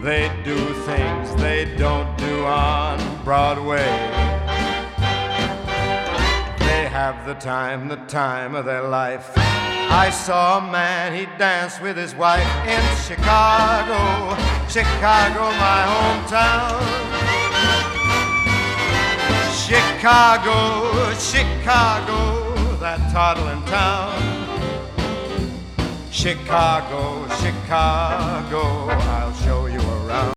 They do things they don't do on Broadway. They have the time of their life. I saw a man, he danced with his wife in Chicago, Chicago, my hometown. Chicago, Chicago, that toddling town. Chicago, Chicago, I